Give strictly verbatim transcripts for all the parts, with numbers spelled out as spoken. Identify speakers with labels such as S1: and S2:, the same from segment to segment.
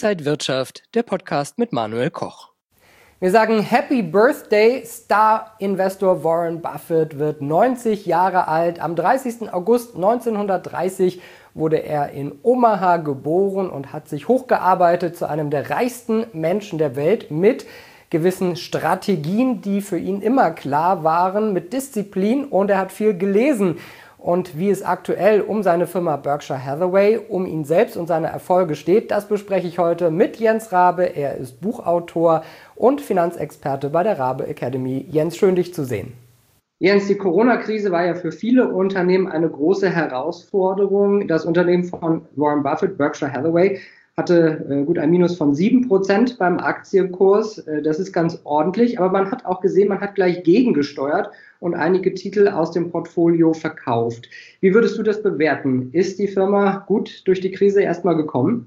S1: Inside Wirtschaft, der Podcast mit Manuel Koch.
S2: Wir sagen Happy Birthday, Star-Investor Warren Buffett wird neunzig Jahre alt. Am dreißigsten August neunzehnhundertdreißig wurde er in Omaha geboren und hat sich hochgearbeitet zu einem der reichsten Menschen der Welt mit gewissen Strategien, die für ihn immer klar waren, mit Disziplin, und er hat viel gelesen. Und wie es aktuell um seine Firma Berkshire Hathaway, um ihn selbst und seine Erfolge steht, das bespreche ich heute mit Jens Rabe. Er ist Buchautor und Finanzexperte bei der Rabe Academy. Jens, schön dich zu sehen.
S3: Jens, die Corona-Krise war ja für viele Unternehmen eine große Herausforderung. Das Unternehmen von Warren Buffett, Berkshire Hathaway, hatte äh, gut ein Minus von sieben Prozent beim Aktienkurs. Äh, das ist ganz ordentlich, aber man hat auch gesehen, man hat gleich gegengesteuert und einige Titel aus dem Portfolio verkauft. Wie würdest du das bewerten? Ist die Firma gut durch die Krise erstmal gekommen?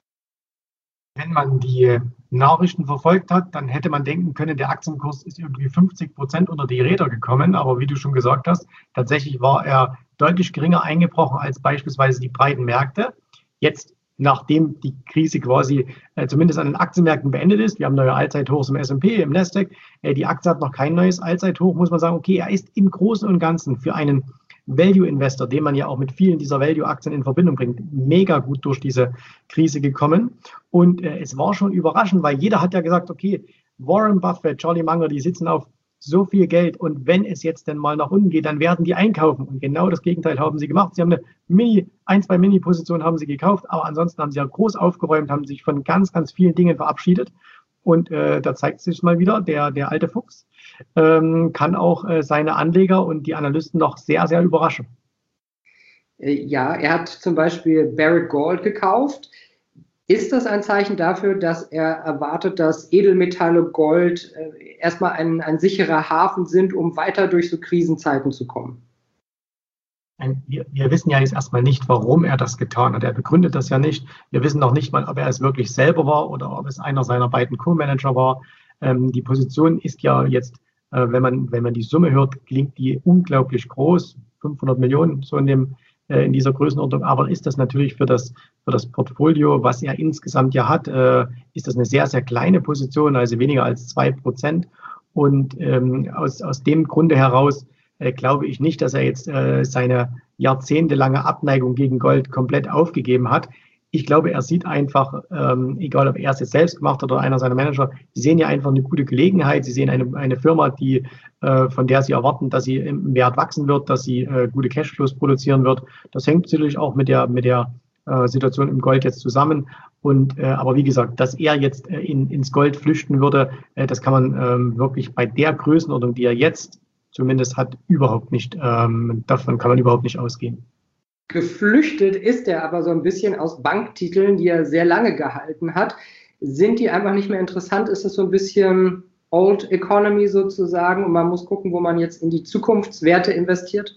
S4: Wenn man die Nachrichten verfolgt hat, dann hätte man denken können, der Aktienkurs ist irgendwie fünfzig Prozent unter die Räder gekommen. Aber wie du schon gesagt hast, tatsächlich war er deutlich geringer eingebrochen als beispielsweise die breiten Märkte. Jetzt, nachdem die Krise quasi äh, zumindest an den Aktienmärkten beendet ist, wir haben neue Allzeithochs im S und P, im Nasdaq, äh, die Aktie hat noch kein neues Allzeithoch, muss man sagen, okay, er ist im Großen und Ganzen für einen Value-Investor, den man ja auch mit vielen dieser Value-Aktien in Verbindung bringt, mega gut durch diese Krise gekommen. Und äh, es war schon überraschend, weil jeder hat ja gesagt, okay, Warren Buffett, Charlie Munger, die sitzen auf so viel Geld, und wenn es jetzt denn mal nach unten geht, dann werden die einkaufen. Und genau das Gegenteil haben sie gemacht. Sie haben eine Mini, ein, zwei Mini-Positionen haben sie gekauft, aber ansonsten haben sie ja groß aufgeräumt, haben sich von ganz, ganz vielen Dingen verabschiedet. Und äh, da zeigt sich mal wieder, der, der alte Fuchs ähm, kann auch äh, seine Anleger und die Analysten noch sehr, sehr überraschen.
S3: Ja, er hat zum Beispiel Barrick Gold gekauft. Ist das ein Zeichen dafür, dass er erwartet, dass Edelmetalle, Gold äh, erstmal ein, ein sicherer Hafen sind, um weiter durch so Krisenzeiten zu kommen?
S4: Wir, wir wissen ja jetzt erstmal nicht, warum er das getan hat. Er begründet das ja nicht. Wir wissen noch nicht mal, ob er es wirklich selber war oder ob es einer seiner beiden Co-Manager war. Ähm, die Position ist ja jetzt, äh, wenn man, wenn man die Summe hört, klingt die unglaublich groß. fünfhundert Millionen, so in dem in dieser Größenordnung, aber ist das natürlich für das, für das Portfolio, was er insgesamt ja hat, äh, ist das eine sehr, sehr kleine Position, also weniger als zwei Prozent. Und ähm, aus, aus dem Grunde heraus äh, glaube ich nicht, dass er jetzt äh, seine jahrzehntelange Abneigung gegen Gold komplett aufgegeben hat. Ich glaube, er sieht einfach, ähm, egal ob er es jetzt selbst gemacht hat oder einer seiner Manager, sie sehen ja einfach eine gute Gelegenheit. Sie sehen eine, eine Firma, die, äh, von der sie erwarten, dass sie im Wert wachsen wird, dass sie äh, gute Cashflows produzieren wird. Das hängt natürlich auch mit der, mit der äh, Situation im Gold jetzt zusammen. Und, äh, aber wie gesagt, dass er jetzt äh, in, ins Gold flüchten würde, äh, das kann man ähm, wirklich bei der Größenordnung, die er jetzt zumindest hat, überhaupt nicht, ähm, davon kann man überhaupt nicht ausgehen.
S3: Geflüchtet ist er aber so ein bisschen aus Banktiteln, die er sehr lange gehalten hat. Sind die einfach nicht mehr interessant? Ist es so ein bisschen Old Economy sozusagen und man muss gucken, wo man jetzt in die Zukunftswerte investiert?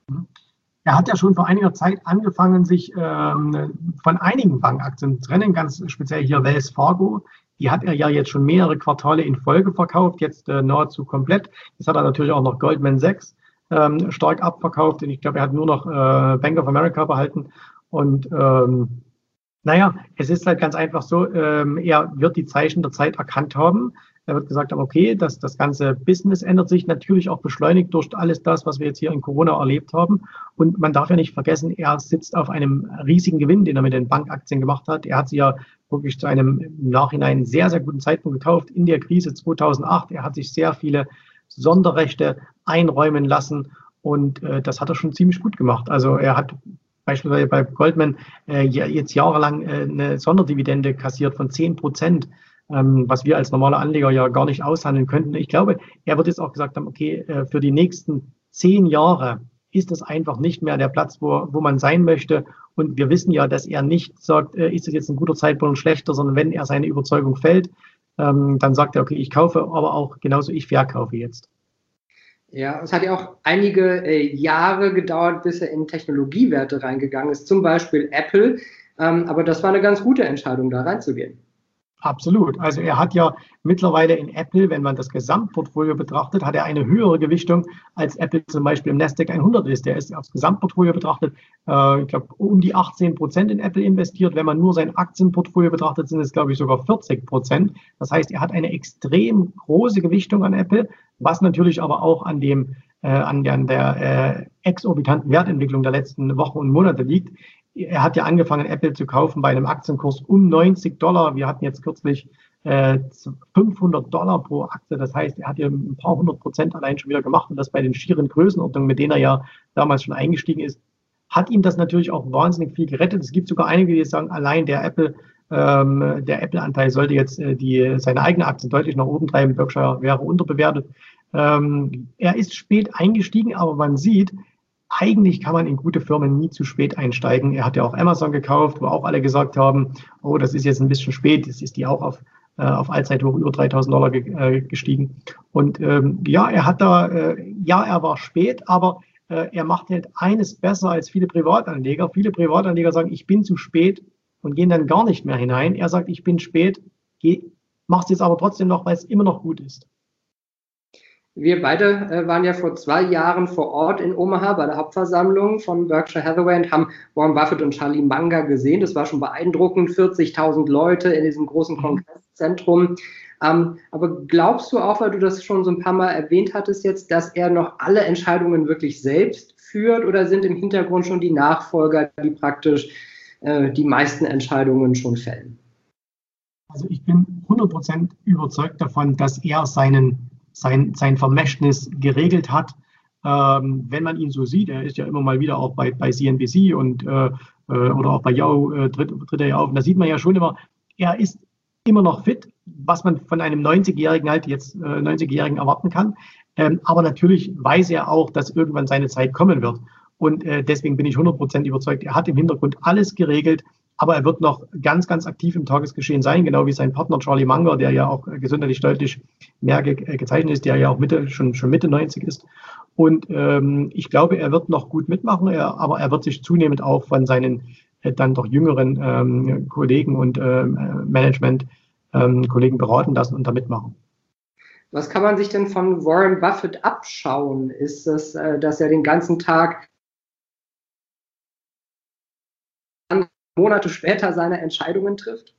S4: Er hat ja schon vor einiger Zeit angefangen, sich ähm, von einigen Bankaktien zu trennen, ganz speziell hier Wells Fargo. Die hat er ja jetzt schon mehrere Quartale in Folge verkauft, jetzt äh, nahezu komplett. Jetzt hat er natürlich auch noch Goldman Sachs Ähm, stark abverkauft, und ich glaube, er hat nur noch äh, Bank of America behalten. Und ähm, naja, es ist halt ganz einfach so, ähm, er wird die Zeichen der Zeit erkannt haben. Er wird gesagt haben, okay, das, das ganze Business ändert sich, natürlich auch beschleunigt durch alles das, was wir jetzt hier in Corona erlebt haben. Und man darf ja nicht vergessen, er sitzt auf einem riesigen Gewinn, den er mit den Bankaktien gemacht hat. Er hat sie ja wirklich zu einem im Nachhinein sehr, sehr guten Zeitpunkt gekauft in der Krise zweitausendacht. Er hat sich sehr viele Sonderrechte einräumen lassen, und äh, das hat er schon ziemlich gut gemacht. Also er hat beispielsweise bei Goldman äh, jetzt jahrelang äh, eine Sonderdividende kassiert von zehn Prozent, ähm, was wir als normale Anleger ja gar nicht aushandeln könnten. Ich glaube, er wird jetzt auch gesagt haben, okay, äh, für die nächsten zehn Jahre ist es einfach nicht mehr der Platz, wo, wo man sein möchte. Und wir wissen ja, dass er nicht sagt, äh, ist es jetzt ein guter Zeitpunkt, ein schlechter, sondern wenn er seine Überzeugung fällt, dann sagt er, okay, ich kaufe, aber auch genauso ich verkaufe jetzt.
S3: Ja, es hat ja auch einige äh, Jahre gedauert, bis er in Technologiewerte reingegangen ist, zum Beispiel Apple. Ähm, aber das war eine ganz gute Entscheidung, da reinzugehen.
S4: Absolut. Also er hat ja mittlerweile in Apple, wenn man das Gesamtportfolio betrachtet, hat er eine höhere Gewichtung, als Apple zum Beispiel im Nasdaq hundert ist. Der ist aufs Gesamtportfolio betrachtet, äh, ich glaube, um die achtzehn Prozent in Apple investiert. Wenn man nur sein Aktienportfolio betrachtet, sind es, glaube ich, sogar vierzig Prozent. Das heißt, er hat eine extrem große Gewichtung an Apple, was natürlich aber auch an dem äh, an der, an der äh, exorbitanten Wertentwicklung der letzten Wochen und Monate liegt. Er hat ja angefangen, Apple zu kaufen bei einem Aktienkurs um neunzig Dollar. Wir hatten jetzt kürzlich äh, fünfhundert Dollar pro Aktie. Das heißt, er hat ja ein paar hundert Prozent allein schon wieder gemacht. Und das bei den schieren Größenordnungen, mit denen er ja damals schon eingestiegen ist, hat ihm das natürlich auch wahnsinnig viel gerettet. Es gibt sogar einige, die sagen, allein der Apple, ähm, der Apple-Anteil sollte jetzt äh, die, seine eigene Aktie deutlich nach oben treiben. Berkshire wäre unterbewertet. Ähm, er ist spät eingestiegen, aber man sieht, eigentlich kann man in gute Firmen nie zu spät einsteigen. Er hat ja auch Amazon gekauft, wo auch alle gesagt haben, oh, das ist jetzt ein bisschen spät. Jetzt ist die auch auf, äh, auf Allzeithoch über dreitausend Dollar ge äh, gestiegen. Und ähm, ja, er hat da, äh, ja, er war spät, aber äh, er macht halt eines besser als viele Privatanleger. Viele Privatanleger sagen, ich bin zu spät und gehen dann gar nicht mehr hinein. Er sagt, ich bin spät, mach es jetzt aber trotzdem noch, weil es immer noch gut ist.
S3: Wir beide äh, waren ja vor zwei Jahren vor Ort in Omaha bei der Hauptversammlung von Berkshire Hathaway und haben Warren Buffett und Charlie Munger gesehen. Das war schon beeindruckend, vierzigtausend Leute in diesem großen Kongresszentrum. Ähm, aber glaubst du auch, weil du das schon so ein paar Mal erwähnt hattest jetzt, dass er noch alle Entscheidungen wirklich selbst führt, oder sind im Hintergrund schon die Nachfolger, die praktisch äh, die meisten Entscheidungen schon fällen?
S4: Also ich bin hundert Prozent überzeugt davon, dass er seinen Sein, sein Vermächtnis geregelt hat. Ähm, wenn man ihn so sieht, er ist ja immer mal wieder auch bei, bei C N B C und, äh, oder auch bei Yahoo äh, tritt, tritt er ja auf. Und da sieht man ja schon immer, er ist immer noch fit, was man von einem neunzigjährigen halt jetzt äh, neunzigjährigen erwarten kann. Ähm, aber natürlich weiß er auch, dass irgendwann seine Zeit kommen wird. Und äh, deswegen bin ich hundert Prozent überzeugt, er hat im Hintergrund alles geregelt. Aber er wird noch ganz, ganz aktiv im Tagesgeschehen sein, genau wie sein Partner Charlie Munger, der ja auch gesundheitlich deutlich mehr ge gezeichnet ist, der ja auch Mitte, schon, schon Mitte neunzig ist. Und ähm, ich glaube, er wird noch gut mitmachen, er, aber er wird sich zunehmend auch von seinen äh, dann doch jüngeren ähm, Kollegen und äh, Management-Kollegen ähm, beraten lassen und da mitmachen.
S3: Was kann man sich denn von Warren Buffett abschauen? Ist es, äh, dass er den ganzen Tag Monate später seine Entscheidungen trifft?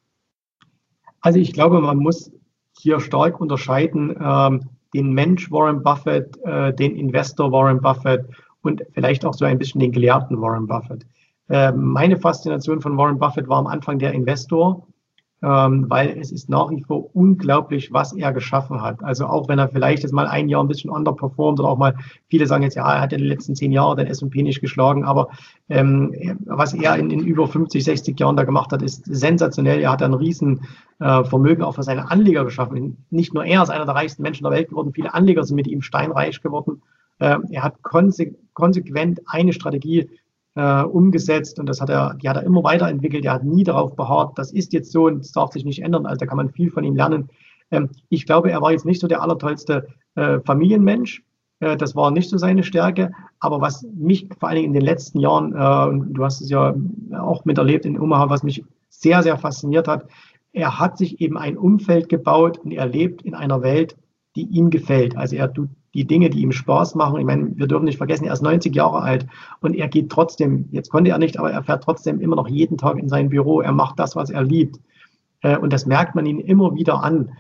S4: Also ich glaube, man muss hier stark unterscheiden, ähm, den Mensch Warren Buffett, äh, den Investor Warren Buffett und vielleicht auch so ein bisschen den Gelehrten Warren Buffett. Äh, meine Faszination von Warren Buffett war am Anfang der Investor, ähm, weil es ist nach wie vor unglaublich, was er geschaffen hat. Also auch wenn er vielleicht jetzt mal ein Jahr ein bisschen underperformt oder auch mal, viele sagen jetzt, ja, er hat in den letzten zehn Jahren den S und P nicht geschlagen, aber ähm, was er in, in über fünfzig, sechzig Jahren da gemacht hat, ist sensationell. Er hat ein riesen äh, Vermögen auch für seine Anleger geschaffen. Nicht nur er ist einer der reichsten Menschen der Welt geworden, viele Anleger sind mit ihm steinreich geworden. Äh, er hat konse konsequent eine Strategie Äh, umgesetzt und das hat er, die hat er immer weiterentwickelt. Er hat nie darauf beharrt, das ist jetzt so und das darf sich nicht ändern. Also da kann man viel von ihm lernen. Ähm, ich glaube, er war jetzt nicht so der allertollste äh, Familienmensch. Äh, das war nicht so seine Stärke. Aber was mich vor allen Dingen in den letzten Jahren, äh, und du hast es ja auch miterlebt in Omaha, was mich sehr, sehr fasziniert hat, er hat sich eben ein Umfeld gebaut und er lebt in einer Welt, die ihm gefällt. Also er tut die Dinge, die ihm Spaß machen. Ich meine, wir dürfen nicht vergessen, er ist neunzig Jahre alt und er geht trotzdem, jetzt konnte er nicht, aber er fährt trotzdem immer noch jeden Tag in sein Büro. Er macht das, was er liebt. Und das merkt man ihm immer wieder an.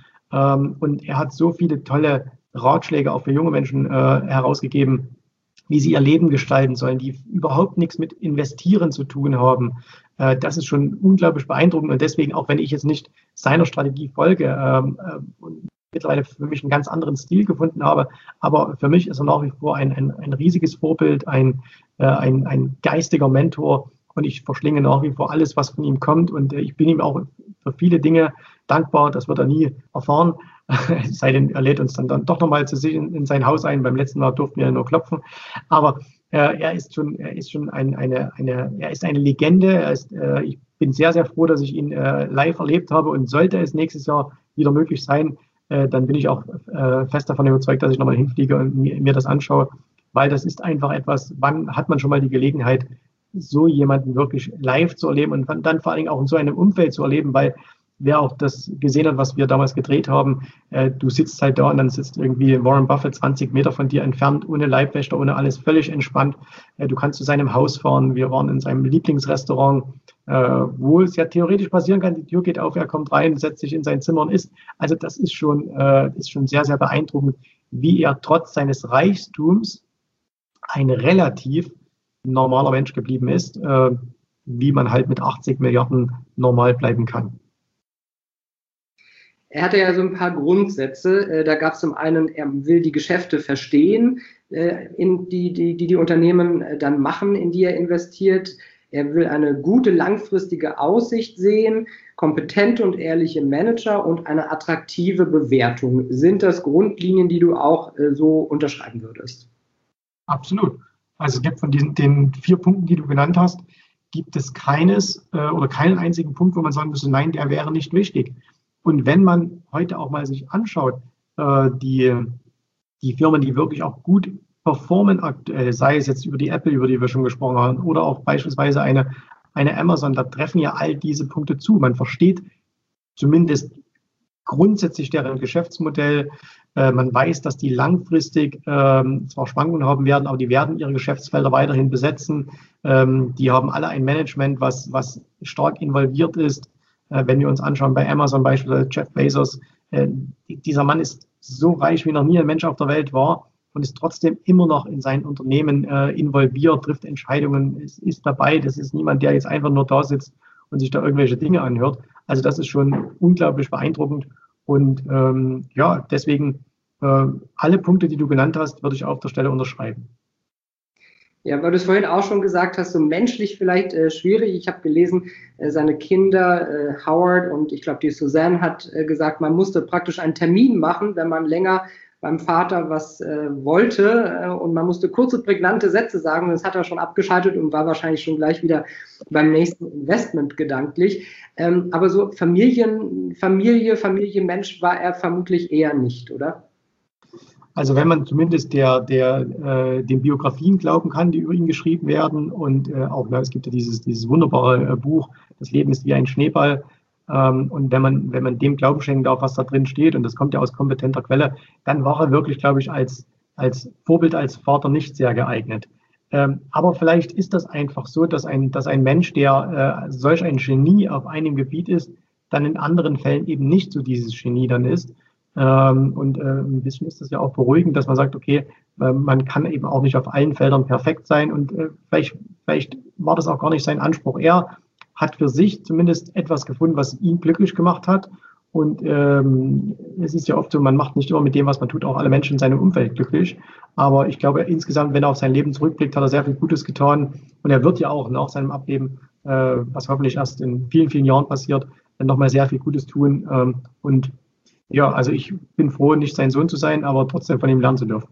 S4: Und er hat so viele tolle Ratschläge auch für junge Menschen herausgegeben, wie sie ihr Leben gestalten sollen, die überhaupt nichts mit Investieren zu tun haben. Das ist schon unglaublich beeindruckend und deswegen, auch wenn ich jetzt nicht seiner Strategie folge, und mittlerweile für mich einen ganz anderen Stil gefunden habe. Aber für mich ist er nach wie vor ein, ein, ein riesiges Vorbild, ein, äh, ein, ein geistiger Mentor. Und ich verschlinge nach wie vor alles, was von ihm kommt. Und äh, ich bin ihm auch für viele Dinge dankbar. Das wird er nie erfahren. Es sei denn, er lädt uns dann, dann doch nochmal zu sich in, in sein Haus ein. Beim letzten Mal durften wir nur klopfen. Aber äh, er ist schon, er ist schon ein, eine, eine, er ist eine Legende. Er ist, äh, ich bin sehr, sehr froh, dass ich ihn äh, live erlebt habe. Und sollte es nächstes Jahr wieder möglich sein, dann bin ich auch äh, fest davon überzeugt, dass ich nochmal hinfliege und mir, mir das anschaue, weil das ist einfach etwas, wann hat man schon mal die Gelegenheit, so jemanden wirklich live zu erleben und dann vor allen Dingen auch in so einem Umfeld zu erleben, weil wer auch das gesehen hat, was wir damals gedreht haben, äh, du sitzt halt da und dann sitzt irgendwie Warren Buffett zwanzig Meter von dir entfernt, ohne Leibwächter, ohne alles, völlig entspannt. Äh, du kannst zu seinem Haus fahren. Wir waren in seinem Lieblingsrestaurant, äh, wo es ja theoretisch passieren kann, die Tür geht auf, er kommt rein, setzt sich in sein Zimmer und isst. Also das ist schon, äh, ist schon sehr, sehr beeindruckend, wie er trotz seines Reichtums ein relativ normaler Mensch geblieben ist, äh, wie man halt mit achtzig Milliarden normal bleiben kann.
S3: Er hatte ja so ein paar Grundsätze. Da gab es zum einen, er will die Geschäfte verstehen, in die, die, die die Unternehmen dann machen, in die er investiert. Er will eine gute langfristige Aussicht sehen, kompetente und ehrliche Manager und eine attraktive Bewertung. Sind das Grundlinien, die du auch so unterschreiben würdest?
S4: Absolut. Also es gibt von diesen den vier Punkten, die du genannt hast, gibt es keines äh, oder keinen einzigen Punkt, wo man sagen müsste, nein, der wäre nicht wichtig. Und wenn man heute auch mal sich anschaut, äh, die, die Firmen, die wirklich auch gut performen aktuell, sei es jetzt über die Apple, über die wir schon gesprochen haben, oder auch beispielsweise eine, eine Amazon, da treffen ja all diese Punkte zu. Man versteht zumindest grundsätzlich deren Geschäftsmodell. Äh, man weiß, dass die langfristig ähm, zwar Schwankungen haben werden, aber die werden ihre Geschäftsfelder weiterhin besetzen. Ähm, die haben alle ein Management, was, was stark involviert ist. Äh, wenn wir uns anschauen, bei Amazon beispielsweise Jeff Bezos, äh, dieser Mann ist so reich, wie noch nie ein Mensch auf der Welt war und ist trotzdem immer noch in sein Unternehmen äh, involviert, trifft Entscheidungen, ist, ist dabei. Das ist niemand, der jetzt einfach nur da sitzt und sich da irgendwelche Dinge anhört. Also das ist schon unglaublich beeindruckend. Und ähm, ja, deswegen äh, alle Punkte, die du genannt hast, würde ich auf der Stelle unterschreiben.
S3: Ja, weil du es vorhin auch schon gesagt hast, so menschlich vielleicht äh, schwierig. Ich habe gelesen, äh, seine Kinder, äh, Howard und ich glaube die Suzanne hat äh, gesagt, man musste praktisch einen Termin machen, wenn man länger beim Vater was äh, wollte äh, und man musste kurze, prägnante Sätze sagen. Das hat er schon abgeschaltet und war wahrscheinlich schon gleich wieder beim nächsten Investment gedanklich. Ähm, aber so Familien, Familie, Familie, Mensch war er vermutlich eher nicht, oder?
S4: Also wenn man zumindest der, der, äh, den Biografien glauben kann, die über ihn geschrieben werden und äh, auch, na, es gibt ja dieses, dieses wunderbare äh, Buch, Das Leben ist wie ein Schneeball. Ähm, und wenn man, wenn man dem Glauben schenken darf, was da drin steht, und das kommt ja aus kompetenter Quelle, dann war er wirklich, glaube ich, als, als Vorbild, als Vater nicht sehr geeignet. Ähm, aber vielleicht ist das einfach so, dass ein, dass ein Mensch, der äh, solch ein Genie auf einem Gebiet ist, dann in anderen Fällen eben nicht so dieses Genie dann ist. Ähm, und äh, ein bisschen ist das ja auch beruhigend, dass man sagt, okay, äh, man kann eben auch nicht auf allen Feldern perfekt sein und äh, vielleicht, vielleicht war das auch gar nicht sein Anspruch. Er hat für sich zumindest etwas gefunden, was ihn glücklich gemacht hat. Und ähm, es ist ja oft so, man macht nicht immer mit dem, was man tut, auch alle Menschen in seinem Umfeld glücklich. Aber ich glaube, insgesamt, wenn er auf sein Leben zurückblickt, hat er sehr viel Gutes getan. Und er wird ja auch nach seinem Ableben, äh, was hoffentlich erst in vielen, vielen Jahren passiert, dann nochmal sehr viel Gutes tun. Ähm, und ja, also ich bin froh, nicht sein Sohn zu sein, aber trotzdem von ihm lernen zu dürfen.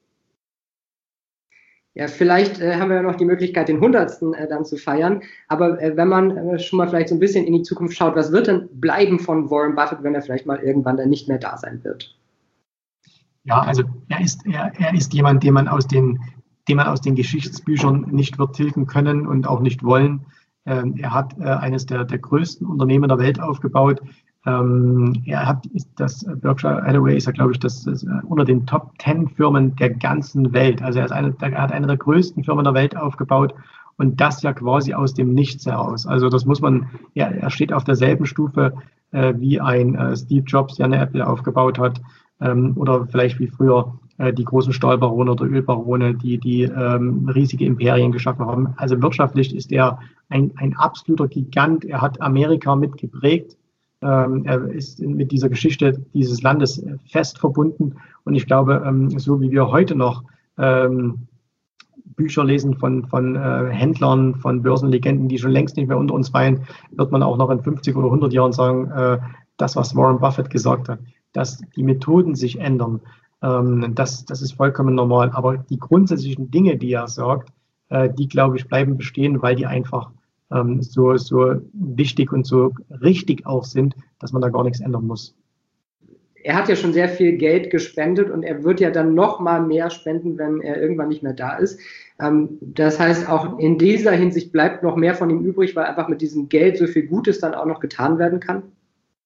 S3: Ja, vielleicht äh, haben wir ja noch die Möglichkeit, den hundertsten Äh, dann zu feiern. Aber äh, wenn man äh, schon mal vielleicht so ein bisschen in die Zukunft schaut, was wird denn bleiben von Warren Buffett, wenn er vielleicht mal irgendwann dann nicht mehr da sein wird?
S4: Ja, also er ist, er, er ist jemand, den man aus den, den man aus den Geschichtsbüchern nicht wird tilgen können und auch nicht wollen. Ähm, er hat äh, eines der, der größten Unternehmen der Welt aufgebaut. Ähm, er hat ist das Berkshire Hathaway ist ja, glaube ich, das, das äh, unter den Top Ten Firmen der ganzen Welt. Also er, ist eine, er hat eine der größten Firmen der Welt aufgebaut und das ja quasi aus dem Nichts heraus. Also das muss man, ja, er steht auf derselben Stufe äh, wie ein äh, Steve Jobs, der eine Apple aufgebaut hat, ähm, oder vielleicht wie früher äh, die großen Stahlbarone oder Ölbarone, die die ähm, riesige Imperien geschaffen haben. Also wirtschaftlich ist er ein, ein absoluter Gigant. Er hat Amerika mitgeprägt. Er ist mit dieser Geschichte dieses Landes fest verbunden. Und ich glaube, so wie wir heute noch Bücher lesen von, von Händlern, von Börsenlegenden, die schon längst nicht mehr unter uns weilen, wird man auch noch in fünfzig oder hundert Jahren sagen, das, was Warren Buffett gesagt hat, dass die Methoden sich ändern, das, das ist vollkommen normal. Aber die grundsätzlichen Dinge, die er sagt, die, glaube ich, bleiben bestehen, weil die einfach so, so wichtig und so richtig auch sind, dass man da gar nichts ändern muss.
S3: Er hat ja schon sehr viel Geld gespendet und er wird ja dann noch mal mehr spenden, wenn er irgendwann nicht mehr da ist. Das heißt, auch in dieser Hinsicht bleibt noch mehr von ihm übrig, weil einfach mit diesem Geld so viel Gutes dann auch noch getan werden kann.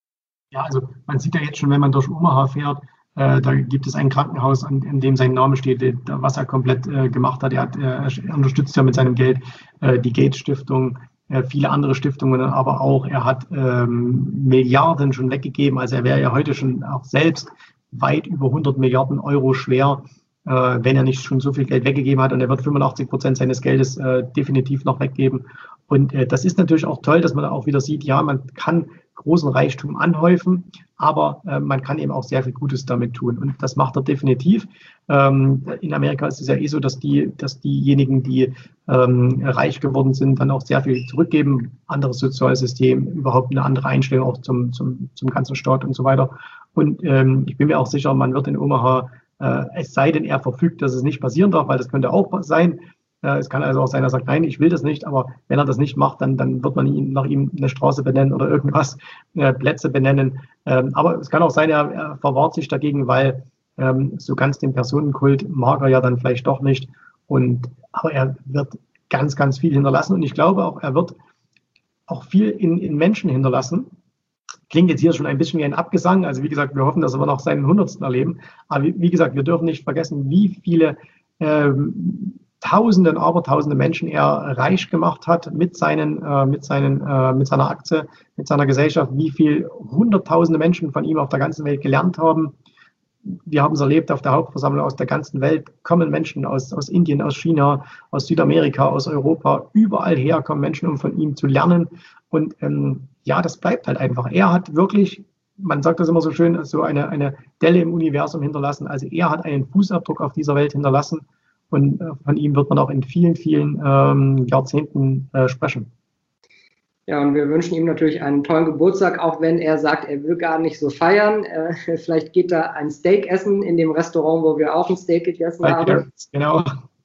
S4: Ja, also man sieht ja jetzt schon, wenn man durch Omaha fährt, äh, da gibt es ein Krankenhaus, an, in dem sein Name steht, äh, was er komplett äh, gemacht hat. Er, hat, äh, er unterstützt ja mit seinem Geld äh, die Gates Stiftung, äh, viele andere Stiftungen, aber auch er hat ähm, Milliarden schon weggegeben. Also er wäre ja heute schon auch selbst weit über hundert Milliarden Euro schwer, äh, wenn er nicht schon so viel Geld weggegeben hat. Und er wird fünfundachtzig Prozent seines Geldes äh, definitiv noch weggeben. Und äh, das ist natürlich auch toll, dass man auch wieder sieht, ja, man kann großen Reichtum anhäufen, aber äh, man kann eben auch sehr viel Gutes damit tun. Und das macht er definitiv. Ähm, in Amerika ist es ja eh so, dass die, dass diejenigen, die ähm, reich geworden sind, dann auch sehr viel zurückgeben. Anderes Sozialsystem, überhaupt eine andere Einstellung auch zum, zum, zum ganzen Staat und so weiter. Und ähm, ich bin mir auch sicher, man wird in Omaha, äh, es sei denn, er verfügt, dass es nicht passieren darf, weil das könnte auch sein. Es kann also auch sein, er sagt, nein, ich will das nicht, aber wenn er das nicht macht, dann, dann wird man ihn, nach ihm eine Straße benennen oder irgendwas, äh, Plätze benennen. Ähm, aber es kann auch sein, er, er verwahrt sich dagegen, weil ähm, so ganz den Personenkult mag er ja dann vielleicht doch nicht. Und, aber er wird ganz, ganz viel hinterlassen und ich glaube auch, er wird auch viel in, in Menschen hinterlassen. Klingt jetzt hier schon ein bisschen wie ein Abgesang. Also wie gesagt, wir hoffen, dass wir noch seinen hundertsten erleben. Aber wie, wie gesagt, wir dürfen nicht vergessen, wie viele ähm, Tausende und Abertausende Menschen er reich gemacht hat mit seinen, äh, mit seinen, äh, mit seiner Aktie, mit seiner Gesellschaft, wie viel Hunderttausende Menschen von ihm auf der ganzen Welt gelernt haben. Wir haben es erlebt auf der Hauptversammlung aus der ganzen Welt, kommen Menschen aus, aus Indien, aus China, aus Südamerika, aus Europa, überall her kommen Menschen, um von ihm zu lernen. Und ähm, ja, das bleibt halt einfach. Er hat wirklich, man sagt das immer so schön, so eine, eine Delle im Universum hinterlassen. Also er hat einen Fußabdruck auf dieser Welt hinterlassen. Und von ihm wird man auch in vielen, vielen ähm, Jahrzehnten äh, sprechen.
S3: Ja, und wir wünschen ihm natürlich einen tollen Geburtstag, auch wenn er sagt, er will gar nicht so feiern. Äh, vielleicht geht er ein Steak essen in dem Restaurant, wo wir auch ein Steak gegessen Bei haben.
S4: Genau.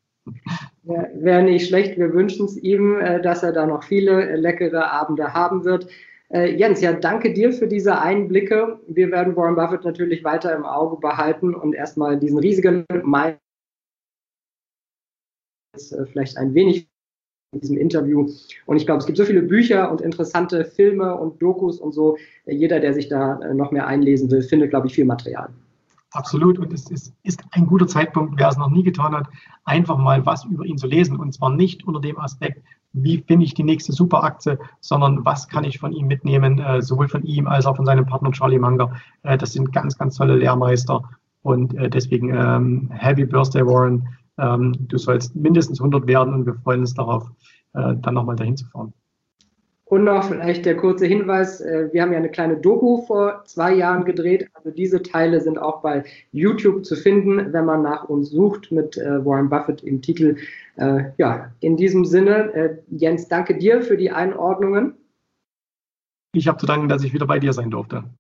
S3: Ja, wäre nicht schlecht. Wir wünschen es ihm, äh, dass er da noch viele äh, leckere Abende haben wird. Äh, Jens, ja, danke dir für diese Einblicke. Wir werden Warren Buffett natürlich weiter im Auge behalten und erstmal diesen riesigen Meilenstein vielleicht ein wenig in diesem Interview. Und ich glaube, es gibt so viele Bücher und interessante Filme und Dokus und so. Jeder, der sich da noch mehr einlesen will, findet, glaube ich, viel Material.
S4: Absolut. Und es ist, ist ein guter Zeitpunkt, wer es noch nie getan hat, einfach mal was über ihn zu lesen. Und zwar nicht unter dem Aspekt, wie finde ich die nächste Superaktie, sondern was kann ich von ihm mitnehmen, äh, sowohl von ihm als auch von seinem Partner Charlie Munger. Äh, das sind ganz, ganz tolle Lehrmeister. Und äh, deswegen ähm, Happy Birthday, Warren. Ähm, du sollst mindestens hundert werden und wir freuen uns darauf, äh, dann nochmal dahin zu fahren.
S3: Und noch vielleicht der kurze Hinweis, äh, wir haben ja eine kleine Doku vor zwei Jahren gedreht, also diese Teile sind auch bei YouTube zu finden, wenn man nach uns sucht mit äh, Warren Buffett im Titel. Äh, ja, in diesem Sinne, äh, Jens, danke dir für die Einordnungen.
S4: Ich habe zu danken, dass ich wieder bei dir sein durfte.